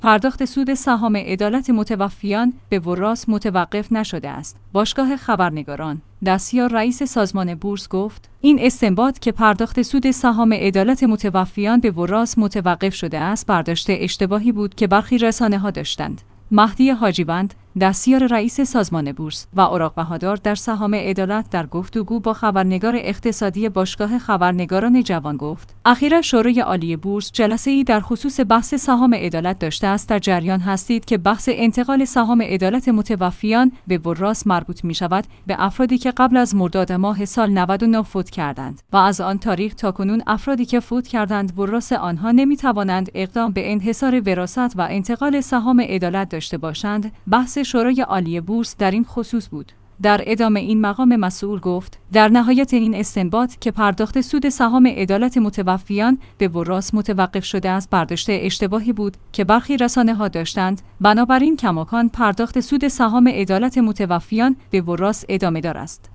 پرداخت سود سهام عدالت متوفیان به وراث متوقف نشده است. باشگاه خبرنگاران دستیار رئیس سازمان بورس گفت: این استنباط که پرداخت سود سهام عدالت متوفیان به وراث متوقف شده است، برداشت اشتباهی بود که برخی رسانه‌ها داشتند. مهدی حاجیوند دستیار رئیس سازمان بورس و اوراق بهادار در سهام عدالت در گفتگو با خبرنگار اقتصادی باشگاه خبرنگاران جوان گفت: اخیراً شورای عالی بورس جلسه‌ای در خصوص بحث سهام عدالت داشته است. در جریان هستید که بحث انتقال سهام عدالت متوفیان به وراث مربوط می‌شود به افرادی که قبل از مرداد ماه سال 99 فوت کردند و از آن تاریخ تاکنون افرادی که فوت کردند وراث آنها نمی‌توانند اقدام به انحصار وراثت و انتقال سهام عدالت داشته باشند. بحث شورای عالی بورس در این خصوص بود. در ادامه این مقام مسئول گفت: در نهایت این استنباط که پرداخت سود سهام عدالت متوفیان به وراث متوقف شده است، برداشت اشتباهی بود که برخی رسانه‌ها داشتند. بنابراین کماکان پرداخت سود سهام عدالت متوفیان به وراث ادامه دار است.